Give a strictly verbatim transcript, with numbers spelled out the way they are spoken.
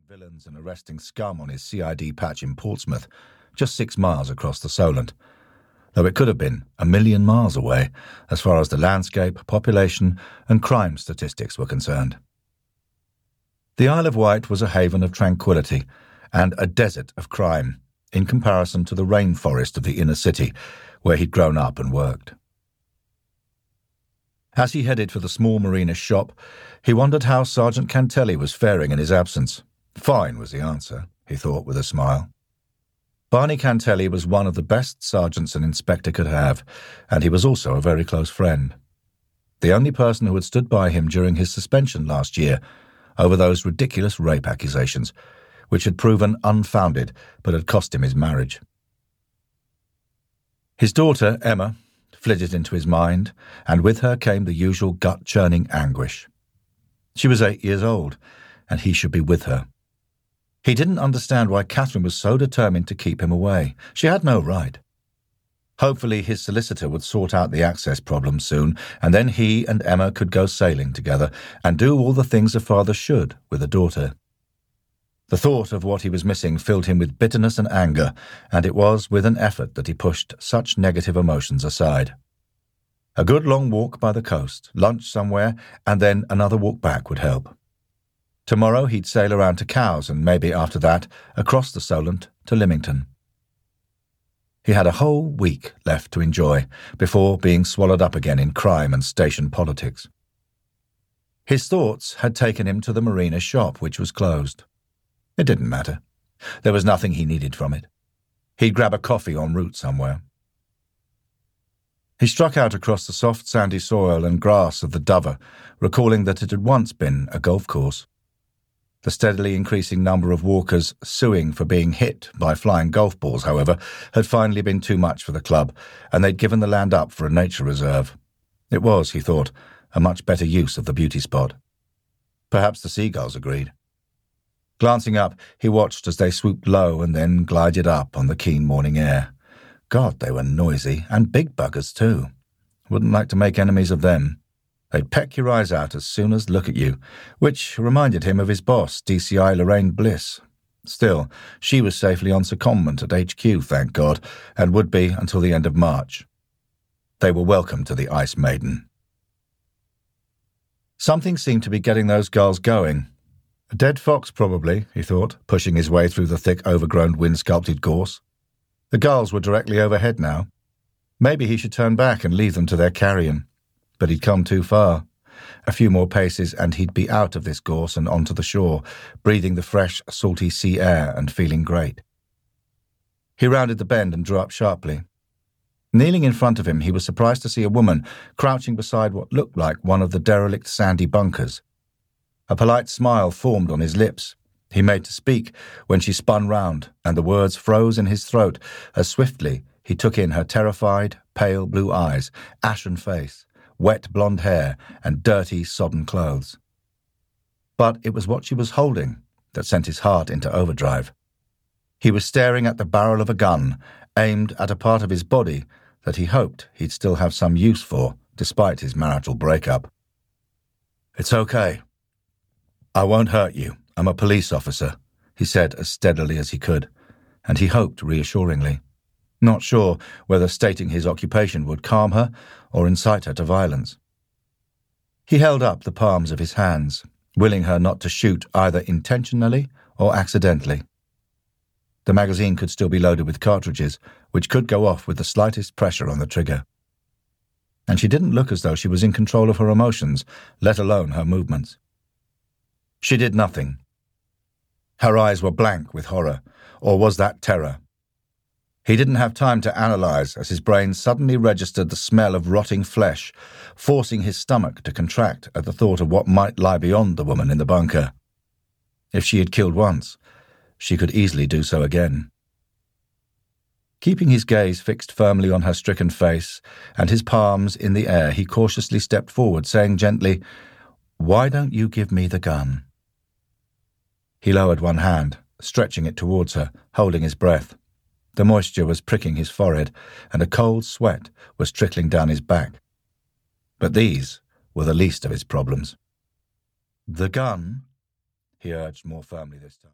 villains and arresting scum on his C I D patch in Portsmouth, just six miles across the Solent, though it could have been a million miles away as far as the landscape, population and crime statistics were concerned. The Isle of Wight was a haven of tranquility and a desert of crime in comparison to the rainforest of the inner city where he'd grown up and worked. As he headed for the small marina shop, he wondered how Sergeant Cantelli was faring in his absence. Fine was the answer, he thought with a smile. Barney Cantelli was one of the best sergeants an inspector could have, and he was also a very close friend. The only person who had stood by him during his suspension last year over those ridiculous rape accusations, which had proven unfounded but had cost him his marriage. His daughter, Emma, flitted into his mind, and with her came the usual gut-churning anguish. She was eight years old, and he should be with her. He didn't understand why Catherine was so determined to keep him away. She had no right. Hopefully his solicitor would sort out the access problem soon, and then he and Emma could go sailing together and do all the things a father should with a daughter. The thought of what he was missing filled him with bitterness and anger, and it was with an effort that he pushed such negative emotions aside. A good long walk by the coast, lunch somewhere, and then another walk back would help. Tomorrow he'd sail around to Cowes and maybe after that across the Solent to Lymington. He had a whole week left to enjoy before being swallowed up again in crime and station politics. His thoughts had taken him to the marina shop, which was closed. It didn't matter. There was nothing he needed from it. He'd grab a coffee en route somewhere. He struck out across the soft sandy soil and grass of the Dover, recalling that it had once been a golf course. The steadily increasing number of walkers suing for being hit by flying golf balls, however, had finally been too much for the club, and they'd given the land up for a nature reserve. It was, he thought, a much better use of the beauty spot. Perhaps the seagulls agreed. Glancing up, he watched as they swooped low and then glided up on the keen morning air. God, they were noisy, and big buggers too. Wouldn't like to make enemies of them. They'd peck your eyes out as soon as look at you, which reminded him of his boss, D C I Lorraine Bliss. Still, she was safely on secondment at H Q, thank God, and would be until the end of March. They were welcome to the Ice Maiden. Something seemed to be getting those gulls going. A dead fox, probably, he thought, pushing his way through the thick, overgrown, wind-sculpted gorse. The gulls were directly overhead now. Maybe he should turn back and leave them to their carrion. But he'd come too far. A few more paces and he'd be out of this gorse and onto the shore, breathing the fresh, salty sea air and feeling great. He rounded the bend and drew up sharply. Kneeling in front of him, he was surprised to see a woman crouching beside what looked like one of the derelict sandy bunkers. A polite smile formed on his lips. He made to speak when she spun round, and the words froze in his throat as swiftly he took in her terrified, pale blue eyes, ashen face, wet blonde hair, and dirty, sodden clothes. But it was what she was holding that sent his heart into overdrive. He was staring at the barrel of a gun, aimed at a part of his body that he hoped he'd still have some use for, despite his marital breakup. "It's okay. I won't hurt you. I'm a police officer," he said as steadily as he could, and he hoped reassuringly, not sure whether stating his occupation would calm her or incite her to violence. He held up the palms of his hands, willing her not to shoot either intentionally or accidentally. The magazine could still be loaded with cartridges, which could go off with the slightest pressure on the trigger. And she didn't look as though she was in control of her emotions, let alone her movements. She did nothing. Her eyes were blank with horror, or was that terror? He didn't have time to analyze as his brain suddenly registered the smell of rotting flesh, forcing his stomach to contract at the thought of what might lie beyond the woman in the bunker. If she had killed once, she could easily do so again. Keeping his gaze fixed firmly on her stricken face and his palms in the air, he cautiously stepped forward, saying gently, "Why don't you give me the gun?" He lowered one hand, stretching it towards her, holding his breath. The moisture was pricking his forehead, and a cold sweat was trickling down his back. But these were the least of his problems. "The gun?" he urged more firmly this time.